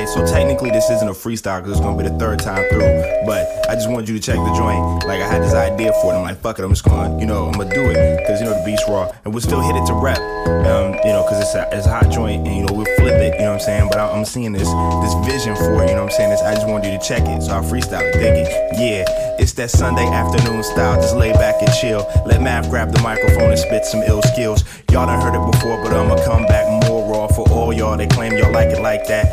Alright, so technically this isn't a freestyle because it's gonna be the third time through. But I just wanted you to check the joint. Like I had this idea for it. I'm like, fuck it, I'm just gonna, I'm gonna do it. Cause the beat's raw. And we'll still hit it to rep. Cause it's a hot joint and we'll flip it, you know what I'm saying? But I'm seeing this vision for it, you know what I'm saying? I just wanted you to check it. So I freestyle it, dig it. Yeah, it's that Sunday afternoon style. Just lay back and chill. Let Mav grab the microphone and spit some ill skills. Y'all done heard it before, but I'ma come back more raw for all y'all. They claim y'all like it like that.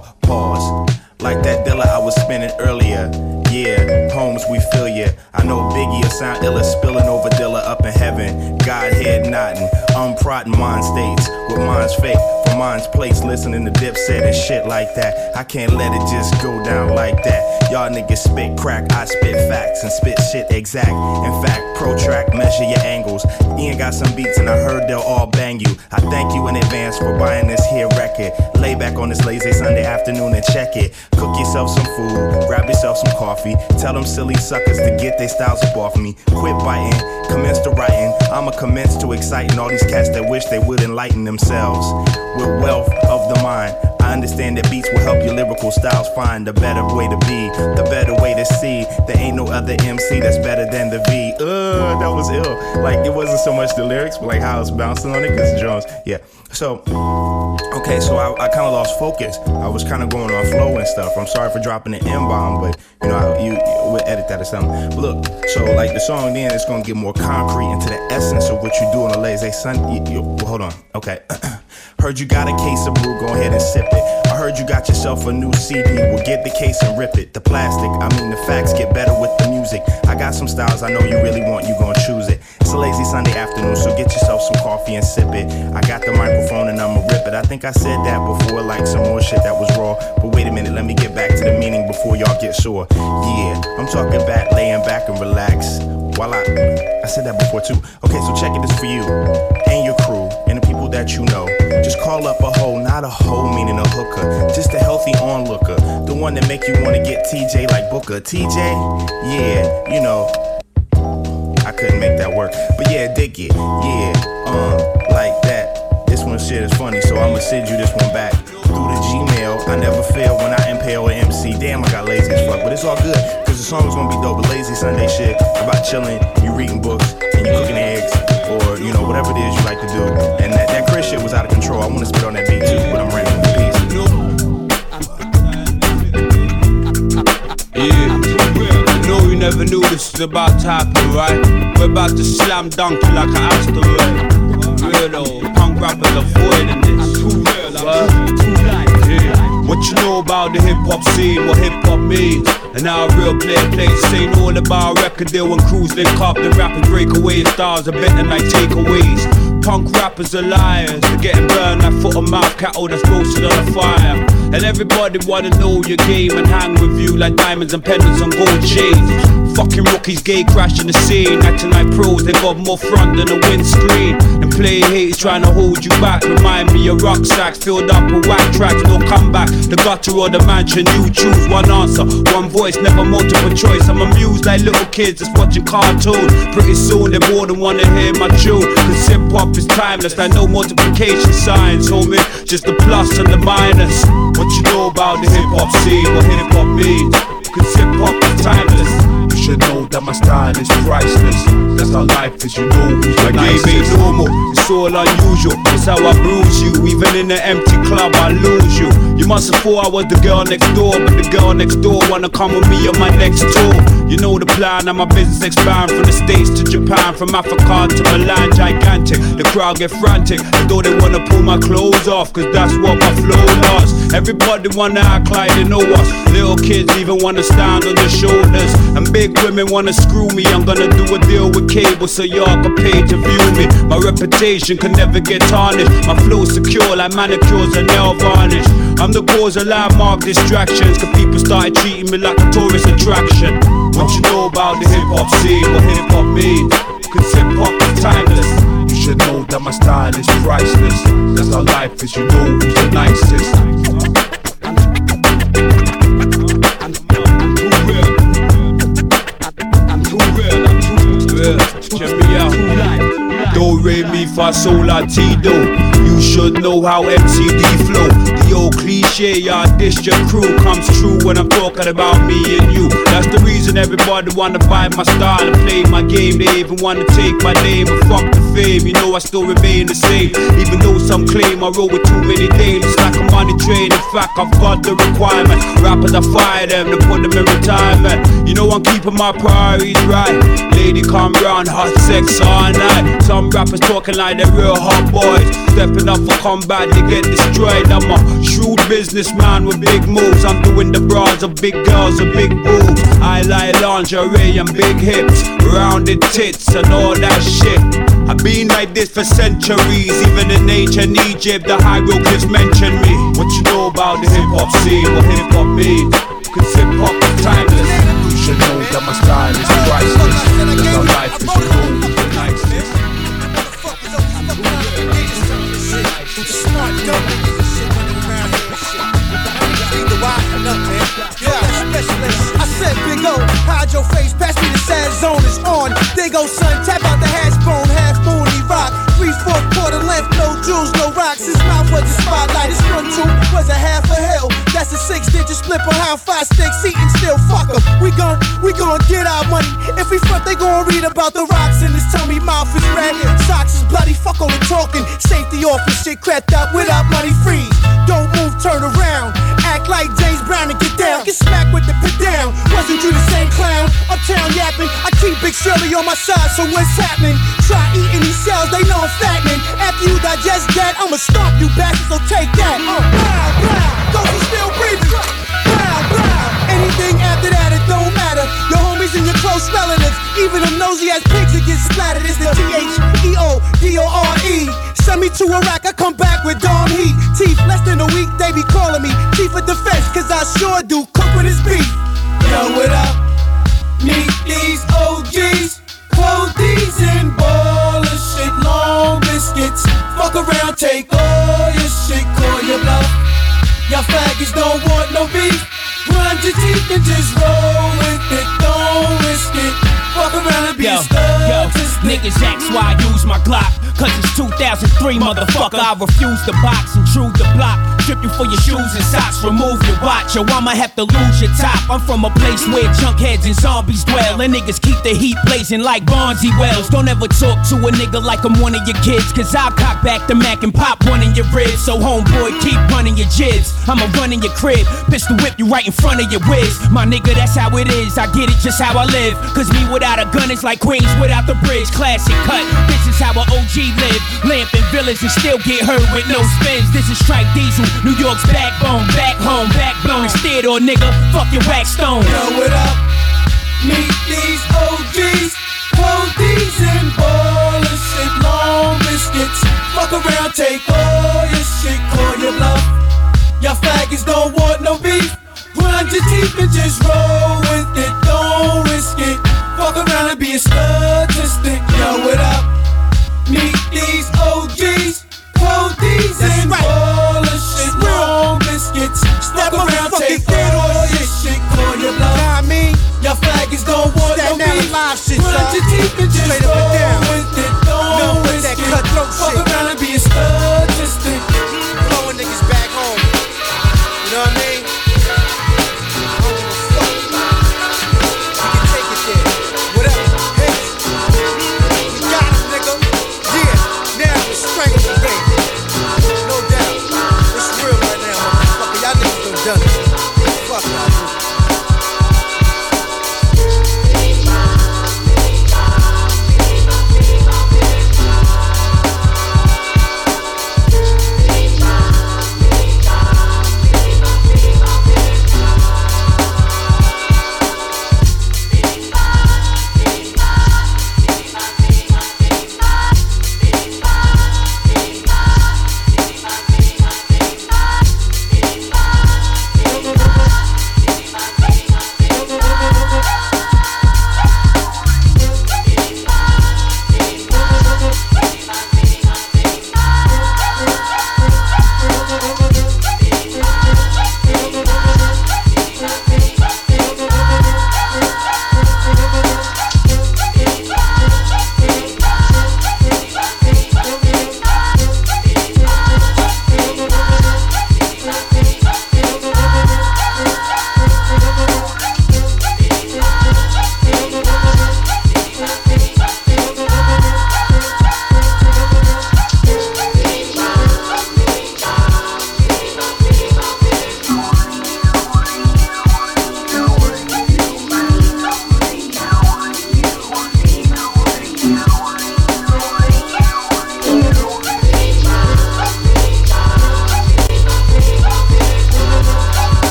Pause. Like that Dilla I was spinning earlier. Yeah, Holmes, we feel ya. I know Biggie will sound illa, spilling over Dilla up in heaven. Godhead nodding, unprodding mind states with minds fake. For mind's place, listening to Dipset and shit like that. I can't let it just go down like that. Y'all niggas spit crack, I spit facts and spit shit exact. In fact, protract, measure your angles. Ian got some beats and I heard they'll all bang you. I thank you in advance for buying this here record. Lay back on this lazy Sunday afternoon and check it. Cook yourself some food, grab yourself some coffee. Tell them silly suckers to get their styles up off me. Quit biting, commence to writing. I'ma commence to exciting all these cats that wish they would enlighten themselves with wealth of the mind. I understand that beats will help your lyrical styles find a better way to be, the better way to see. There ain't no other MC that's better than the V. That was ill. Like it wasn't so much the lyrics, but like how I was bouncing on it, cause the drums. Yeah. So, okay, so I kind of lost focus. I was kind of going on flow and stuff. I'm sorry for dropping the M-bomb, but we'll edit that or something. But look, so like the song then, it's gonna get more concrete into the essence of what you do on a lazy Sunday. Hold on, okay. Heard you got a case of brew, go ahead and sip it. I heard you got yourself a new CD, well get the case and rip it. The plastic, the facts get better with the music. I got some styles I know you really want, you gon' choose it. It's a lazy Sunday afternoon, so get yourself some coffee and sip it. I got the microphone and I'ma rip it. I think I said that before, like some more shit that was raw. But wait a minute, let me get back to the meaning before y'all get sore. Yeah, I'm talking about laying back and relax. While I said that before too. Okay, so check it, this for you and your crew and the people that you know. Just call up a hoe, not a hoe meaning a hooker. Just a healthy onlooker, the one that make you wanna get TJ like Booker. TJ, yeah, I couldn't make that work, but yeah, dig it, yeah, like that. This one shit is funny, so I'ma send you this one back through the Gmail. I never fail when I impale an MC. Damn, I got lazy as fuck, but it's all good, cause the song is gonna be dope. But lazy Sunday shit about chilling, you reading books, and you cooking eggs, or whatever it is you like to do. And that Chris shit was out of control. I wanna spit on that beat too, but I'm ranting the piece. Yeah, no, you never knew this was about to happen, right? We're about to slam dunk you like an asteroid. Weirdo, punk rappers avoiding this. Too real, yeah. What you know about the hip-hop scene, what hip-hop means, and how a real player plays. This ain't all about a record deal when crews link up. The rappers break away, styles are better like takeaways. Punk rappers are liars, they're getting burned like foot and mouth cattle that's roasted on a fire. And everybody wanna know your game and hang with you like diamonds and pendants on gold chains. Fucking rookies gay crashing the scene, acting like pros, they got more front than a windscreen. And play haters trying to hold you back, remind me of rucksacks filled up with whack tracks, no comeback. The gutter or the mansion, you choose one answer, one voice, never multiple choice. I'm amused like little kids that's watching cartoons. Pretty soon they more than wanna hear my tune, cause hip-hop is timeless like no multiplication signs, homie, just the plus and the minus. What you know about the hip-hop scene, what hip-hop means, cause hip-hop is timeless. You should know that my style is priceless. That's how life is, you know who's the nicest. My game ain't normal, it's all unusual. That's how I bruise you, even in an empty club I lose you. You must have thought I was the girl next door, but the girl next door wanna come with me on my next tour. You know the plan, and my business expand from the States to Japan, from Africa to Milan, gigantic. The crowd get frantic, although they wanna pull my clothes off, cause that's what my flow does. Everybody wanna act like they know us. Little kids even wanna stand on their shoulders, and big women wanna screw me. I'm gonna do a deal with cable so y'all can pay to view me. My reputation can never get tarnished. My flow secure like manicures and nail varnish. I'm the cause of landmark distractions, cause people started treating me like a tourist attraction. What you know about the hip-hop scene, what hip-hop means, cause hip-hop is timeless. You should know that my style is priceless. That's how life is, you know who's the nicest. Check me out. Do, re, mi, fa, sol, la, ti, do. You should know how MCD flow. The old cliche, y'all dish your crew comes true when I'm talking about me and you. That's the reason everybody wanna buy my style and play my game. They even wanna take my name and fuck the fame. You know I still remain the same, even though some claim I roll with too many days. It's like I'm on the train, in fact I've got the requirement. Rappers I fire them to put them in retirement. You know I'm keeping my priorities right. Lady come round, hot sex all night. Some rappers talking like they're real hot boys, stepping up for combat, they get destroyed. I'm a shrewd businessman with big moves. I'm doing the bras of big girls with big boobs. I like lingerie and big hips, rounded tits and all that shit. I've been like this for centuries. Even in ancient Egypt, the hieroglyphs mention me. What you know about the hip-hop scene, what hip-hop means? Cause hip-hop is timeless. You should know that my style is priceless. Cause our life is cool and niceness. Smart, dumb. I said, Big O, hide your face, pass me the sad zone is on. There go son, tap out the hash bone, half moon, he rock. 3/4 quarter length, no jewels, no rocks. His mouth was a spotlight, his front tooth was a half a hill. That's a 6-digit split behind 5 sticks, eating still, fuck em. We gon' get our money. If we front, they gon' read about the rocks in his tummy. Mouth is red, socks is bloody, fuck all the talking. Safety off and shit crept up without money freeze. Don't move, turn around. Act like James Brown and get down. Get smacked with the put down. Wasn't you the same clown? Uptown yapping. I keep Big Shirley on my side, so what's happening? Try eating these shells, they know I'm fattening. After you digest that, I'ma stomp you bastards, so take that. Brow, brow, those who still breathing. Brow, brow. Anything after that, it don't matter. Your homies and your close relatives, even them nosy ass pigs that get splattered. It's the THEODORE. Send me to Iraq, I come back with Dom Heat. Teeth, less than a week, they be calling me Chief of Defense, cause I sure do cook with his beef. Yo, what up? Meet these OGs, cold these and ball of shit, long biscuits. Fuck around, take all your shit, call your bluff. Y'all faggots don't want no beef. Grind your teeth and just roll with it, don't risk it. Fuck around and be statistic. Niggas ask why I use my Glock. Cause it's 2003, motherfucker, I refuse to box, intrude the block. Strip you for your shoes and socks, remove your watch. Yo, I'ma have to lose your top. I'm from a place where junkheads and zombies dwell, and niggas keep the heat blazing like Bonzi Wells. Don't ever talk to a nigga like I'm one of your kids, cause I'll cock back the Mac and pop one in your ribs. So homeboy, keep running your jibs. I'ma run in your crib, pistol whip you right in front of your whiz. My nigga, that's how it is, I get it just how I live. Cause me without a gun is like Queens without the bridge. Classic cut, this is how an OG live. Lamp in village and still get hurt with no spins. This is Strike Diesel, New York's backbone. Back home, backbone instead, or nigga, fuck your wax stone. Yo, what up? Meet these OGs, cold these and ball of shit, long biscuits. Fuck around, take all your shit, call your bluff. Y'all faggots don't want no beef. Grind your teeth and just roll with it, don't risk it. Fuck around and be a statistic. Yo, what up? Meet these OGs, cold these and ball of shit, long biscuits. Fuck around, take all your shit, call your bluff. Y'all faggots don't want no beef. Grind your teeth and just roll with it, don't risk it. Fuck around and be a statistic. Blowing niggas back home, you know what I mean?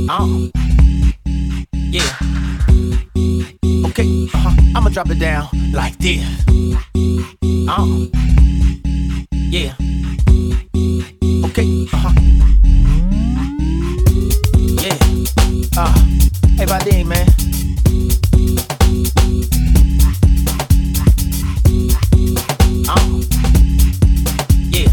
Yeah. Okay, I'ma drop it down like this. Yeah. Okay, Yeah. Hey, Vadim, man. Yeah.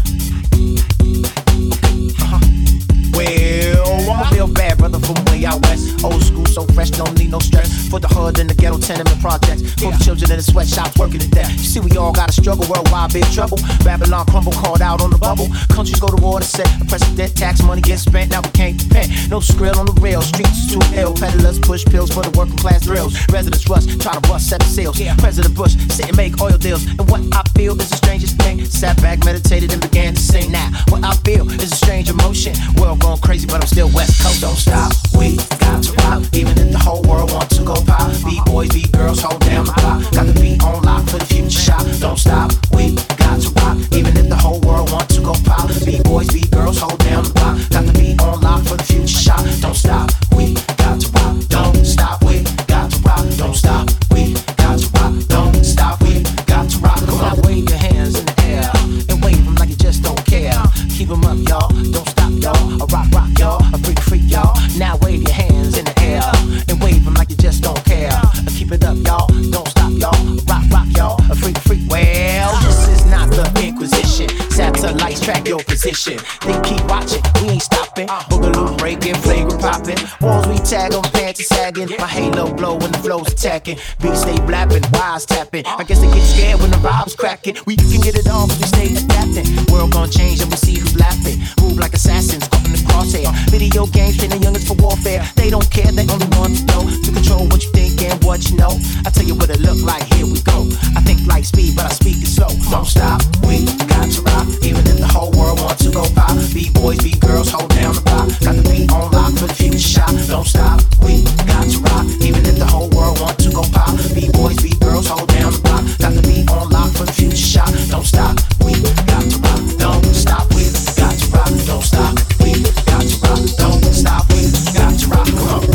Well, I'm a real bad brother from way out west. Old school, so fresh, don't need no stress. For the hood and the ghetto tenement projects. For the children in the sweatshops working to death. You see, we all gotta struggle, worldwide big trouble. Babylon crumble, called out on the bubble. Countries go to war to set the precedent. Tax money gets spent, now we can't repent. No skrill on the rail, streets too ill. Peddlers push pills for the working class thrills. Residents rush, try to bust, set the sails. President Bush sit and make oil deals. And what I feel is the strangest thing. Sat back, meditated, and began to sing. Now, what I feel is a strange emotion. World going crazy, but I'm still West Coast. Don't stop, we got to rock. Even if the whole world wants to go pop. B-boys, B-girls, hold down the block. Got the beat on lock for the future shot. Don't stop, we got to rock. Even if the whole world wants to go pop. B-boys, B-girls, hold down the block. Got the beat on lock for the future shot. Don't stop, we got to rock. Don't stop, we got to rock. Don't stop, we got to rock. Don't stop, we got to rock. Come on, wave your hands in the air and wave them like you just don't care. Keep them up, y'all. Don't stop, y'all. A rock, rock, y'all. A freak, freak, y'all. Now wave your hands in the air and wave them like you just don't care. Keep it up, y'all. Don't stop, y'all. Rock, rock, y'all. A freak, freak. Well, this is not the Inquisition. Satellites track your position. They keep watching. We ain't stopping. Boogaloo breaking, flagrant popping. Walls we tag on, pants sagging. My halo blow when the flow's attacking. Beats stay blapping, wires tapping. I guess they get scared when the vibes cracking. We can get it on, but we stay adapting. World gon' change and we see who's laughing. Move like assassins, caught in the crosshair. Video games training youngins for warfare. They don't care, they only want to know. To control what you think and what you know. I tell you what it look like, here we go. I think like speed, but I speak it slow. Don't stop, we got to rock. Even if the whole world wants to go pop. B-boys, B-girls, hold down the block. Got the beat on lock for the future shot. Don't stop, we got to rock. Even if the whole world wants to go pop. B-boys, B-girls, hold down the block. Got the beat on lock for the future shot. Don't stop, we got to rock. Don't stop, we got to rock. Don't stop, we got to rock. Don't stop, we got to rock. Come on,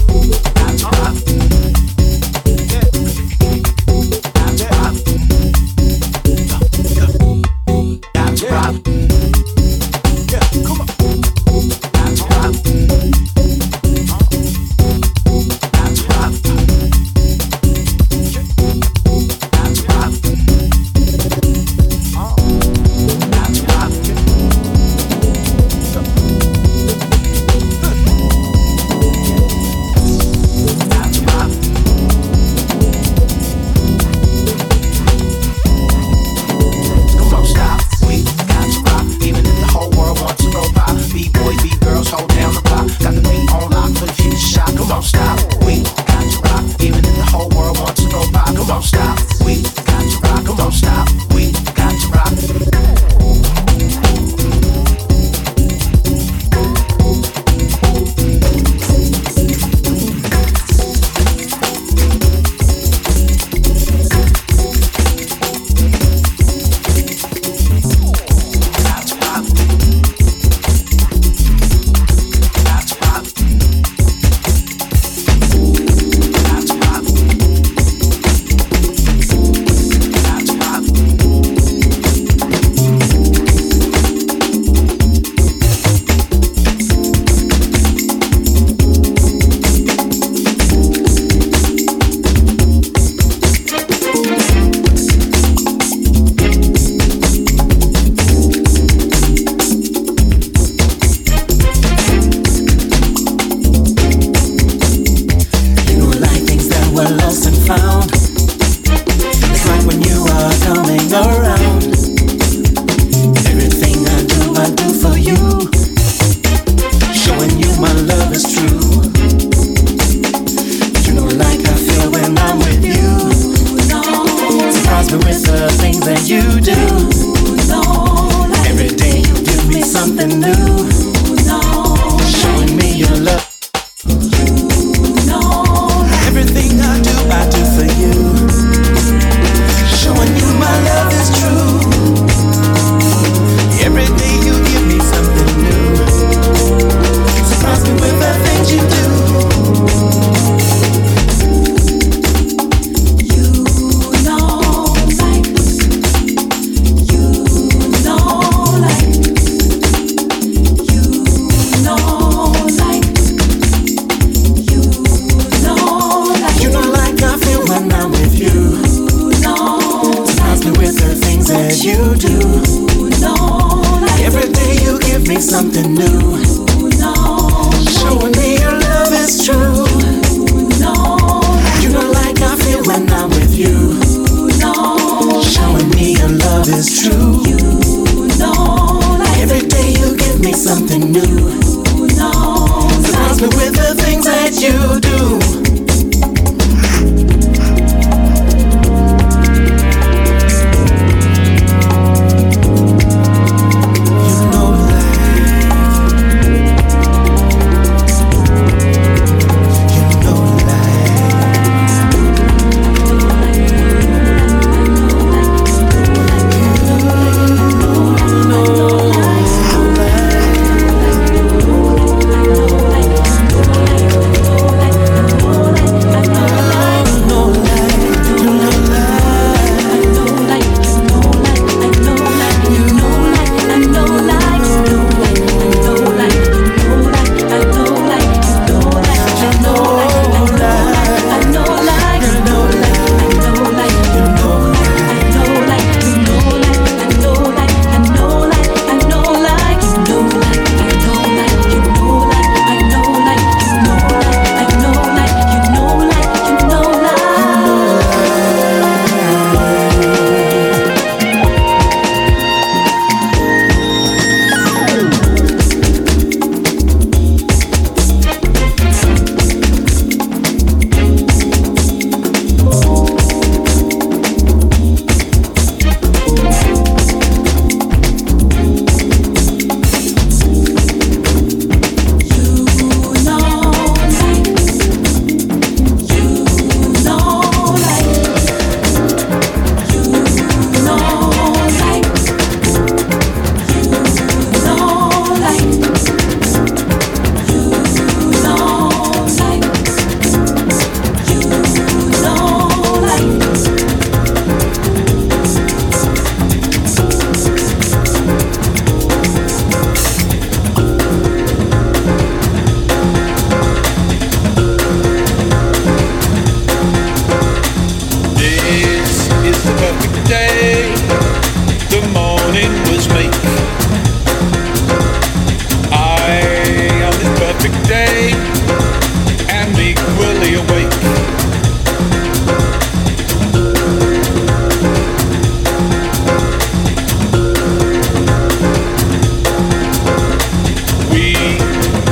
got to rock. Got to rock. Got to rock. Yeah, come on. Got to rock.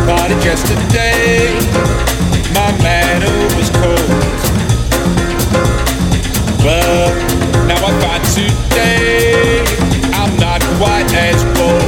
Party yesterday, my manner was cold, but now I find today I'm not quite as bold.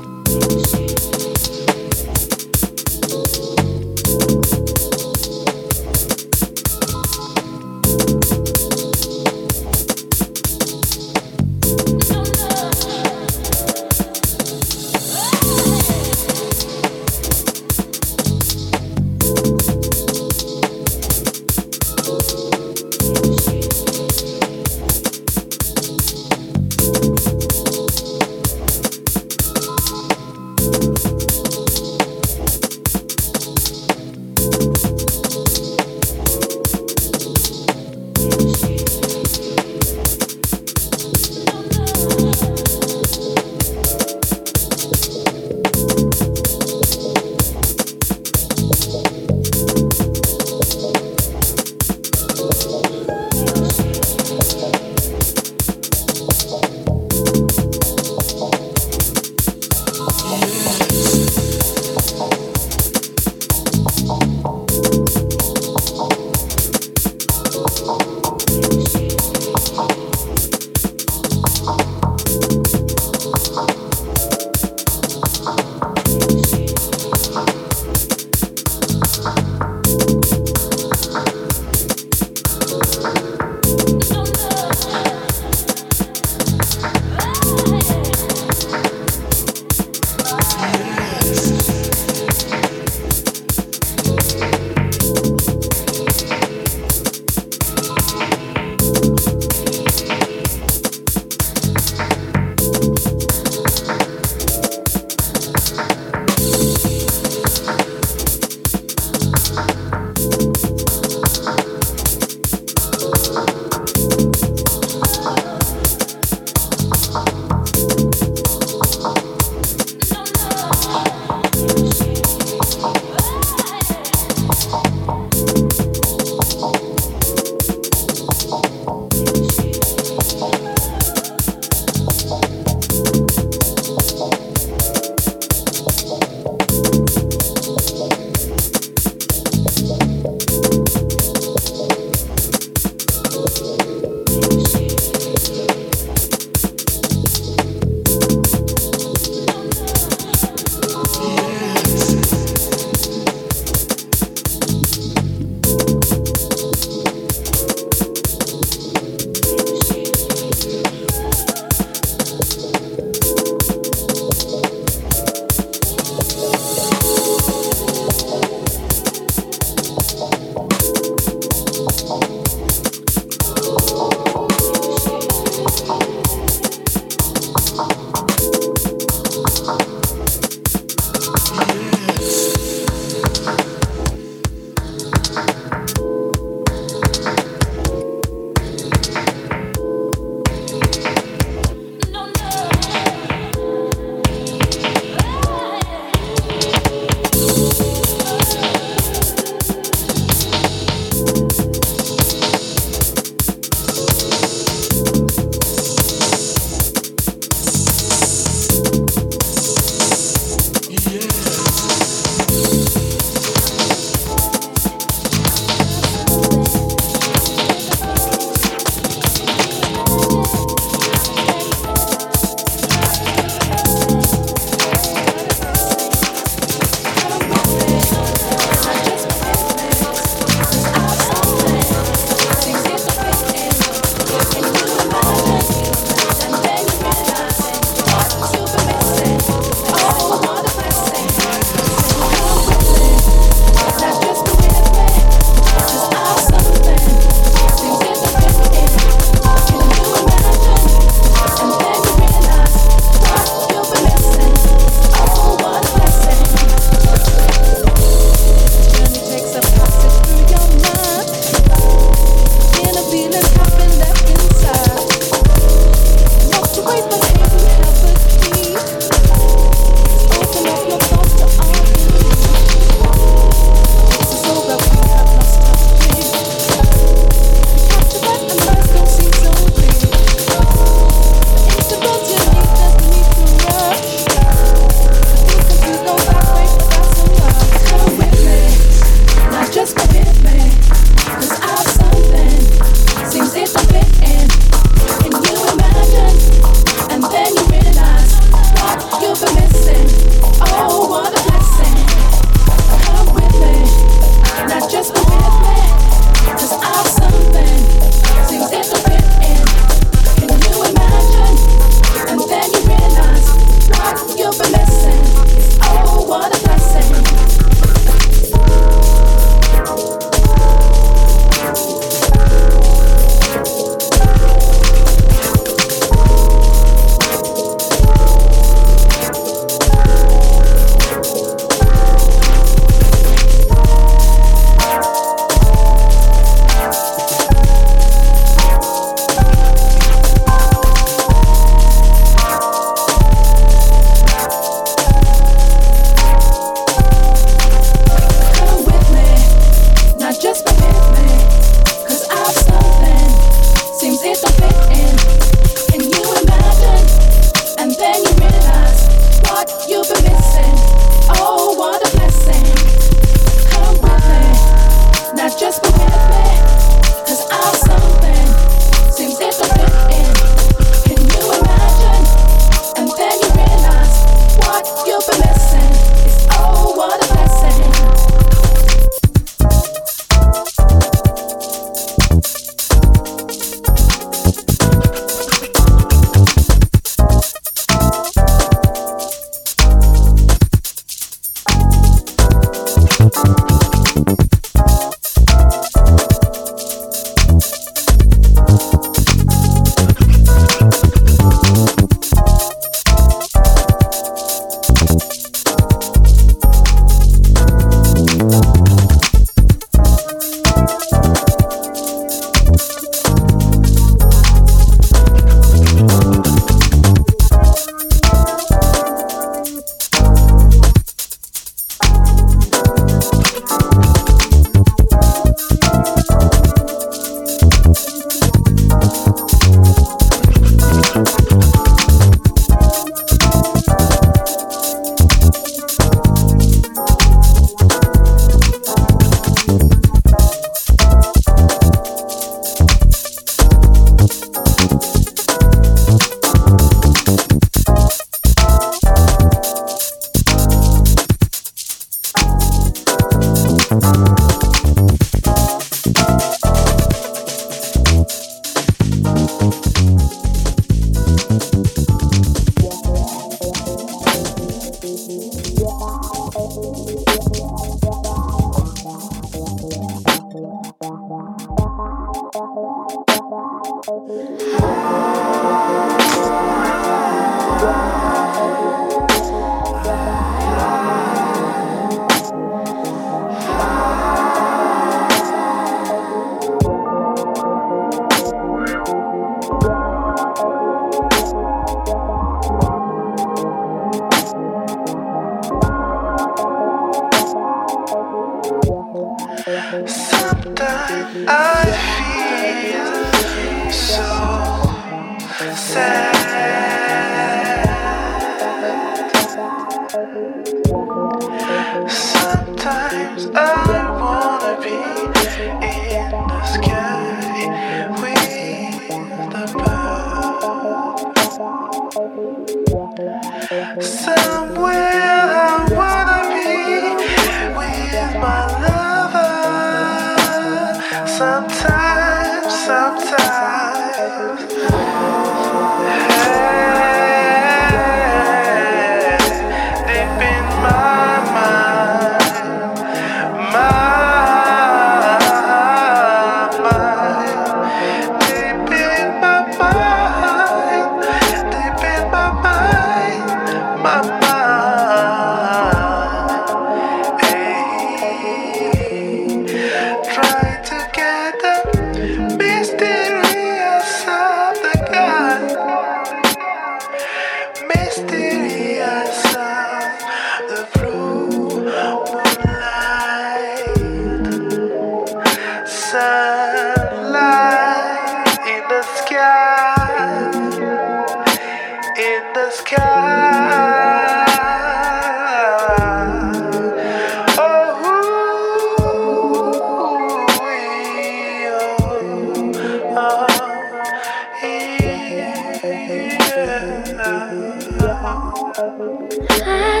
I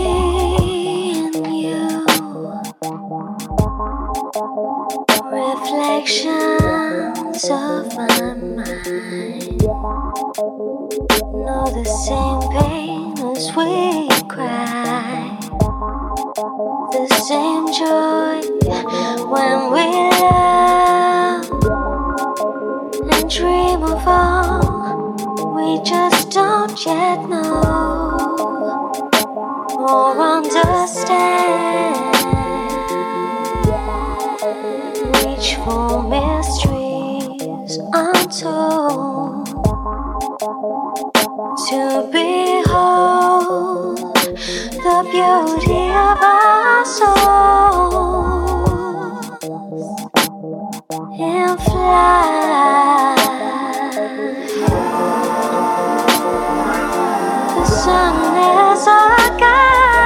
see in you reflections of my mind. Know the same pain as we cry, the same joy when we love and dream of all we just don't yet know or understand. Reach for mysteries untold to behold the beauty of our souls in flight. The sun is our guide.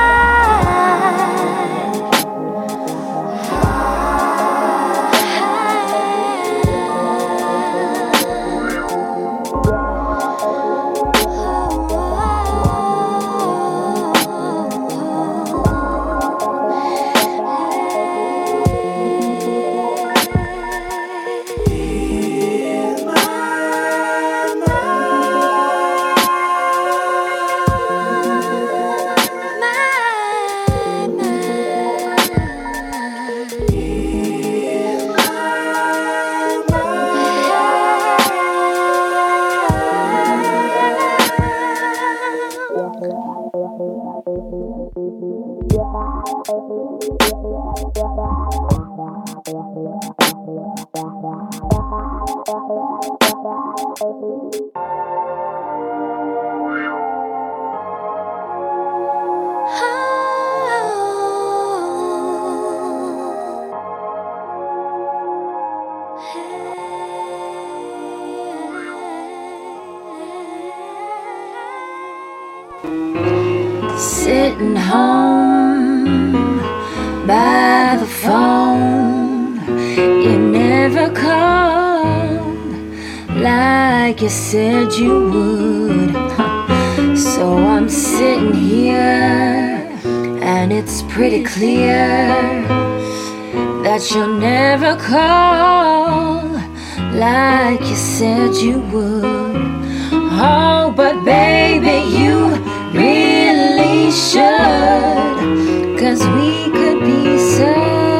Sitting home by the phone, you never called like you said you would. So I'm sitting here and it's pretty clear that you'll never call like you said you would. Oh, but baby, you really should, 'cause we could be so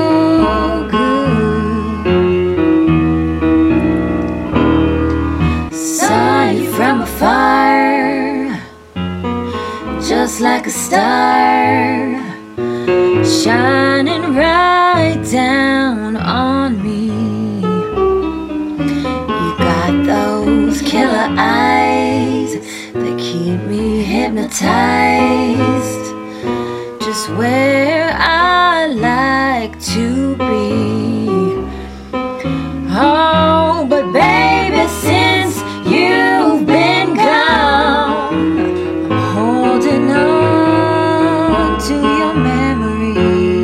good. Saw you from afar, just like a star, shining right down on me. You got those killer eyes that keep me hypnotized, just where I like to be. Oh, but baby, since you've been gone, I'm holding on to your memory.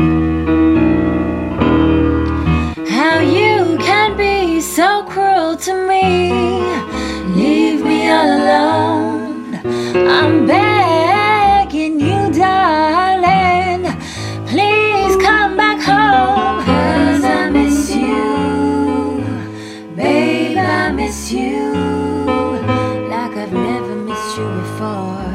How you can be so cruel to me, leave me alone. I'm begging you, darling, please come back home. 'Cause I miss you, babe, I miss you, like I've never missed you before.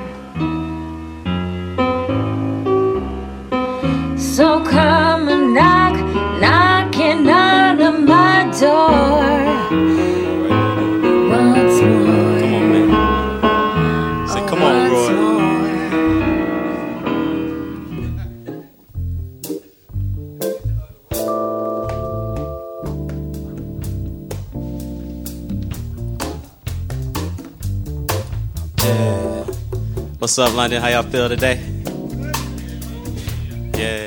So come and knocking on my door once more. Come on, man. Say, come on, Once Roy. more. Yeah. What's up, London? How y'all feel today? Yeah.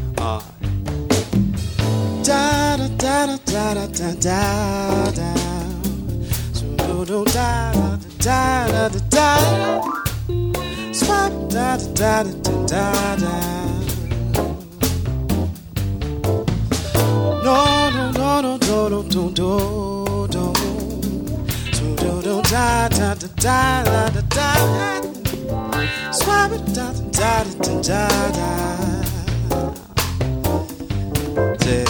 Da da da da da da da da. So do do da da da da da da. Swap da da da da da da. No no no no no no no no no. So do do da da da da da da. Swap it da da da da da. Yeah.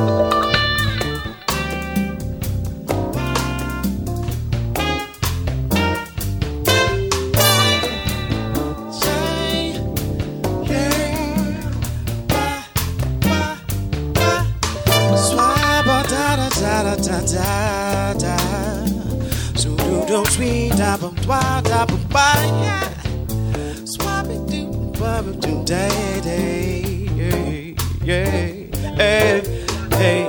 Sweet da ba ba yeah. Swap it do day day yeah hey hey.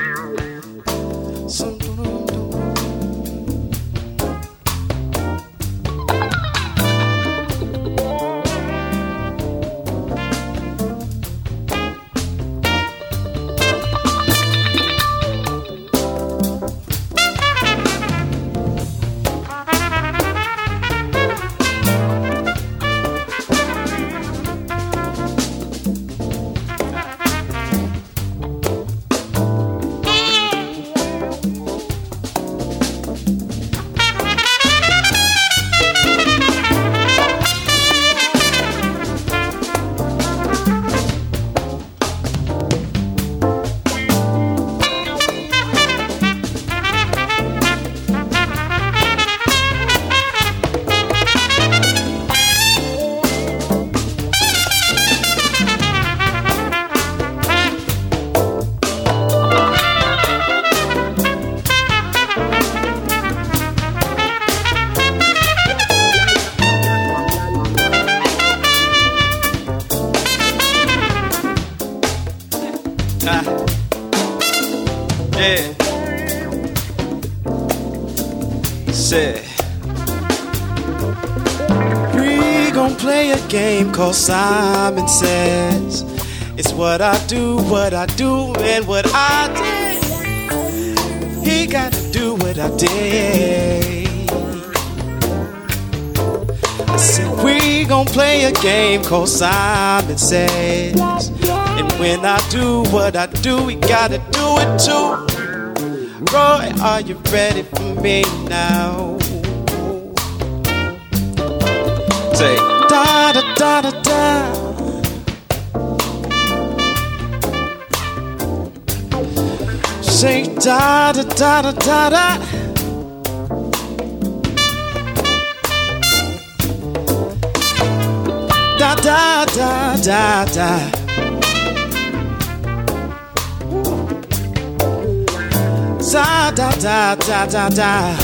Yeah. Say. We gon' play a game called Simon Says. It's what I do, and what I did. He gotta do what I did. I said we gon' play a game called Simon Says. And when I do what I do, we gotta do it too. Roy, are you ready for me now? Say. Da da da da da. Say da da da da da da. Da da da da da. Da da da da da da.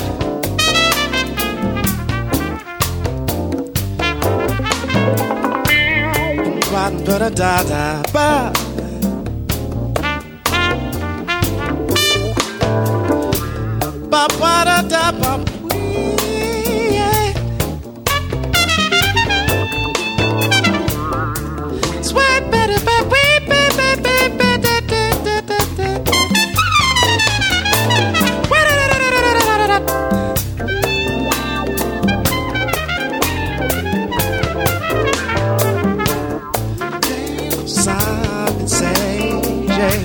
Ba da da da ba. Ba ba da da ba. Sweat better, but we Simon say, yeah.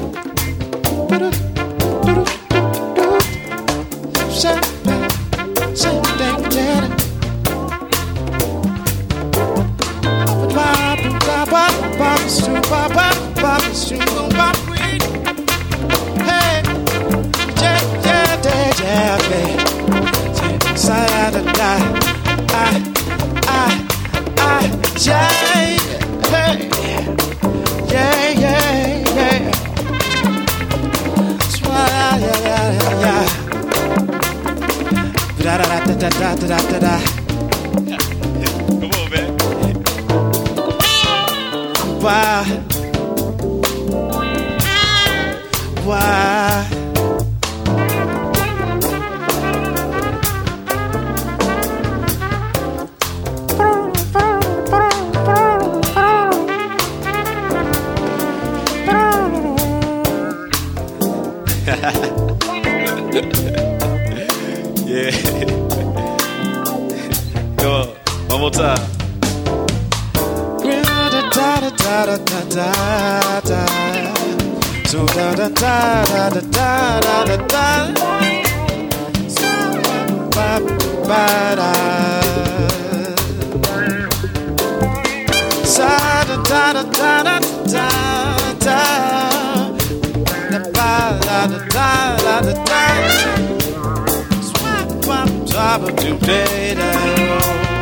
Come on, man. Why? Yeah. Come on, one more time. So da da da da da da da da. Ba ba da. Sa da da da da da da. Ba da da da da da. Swap swap swap do da.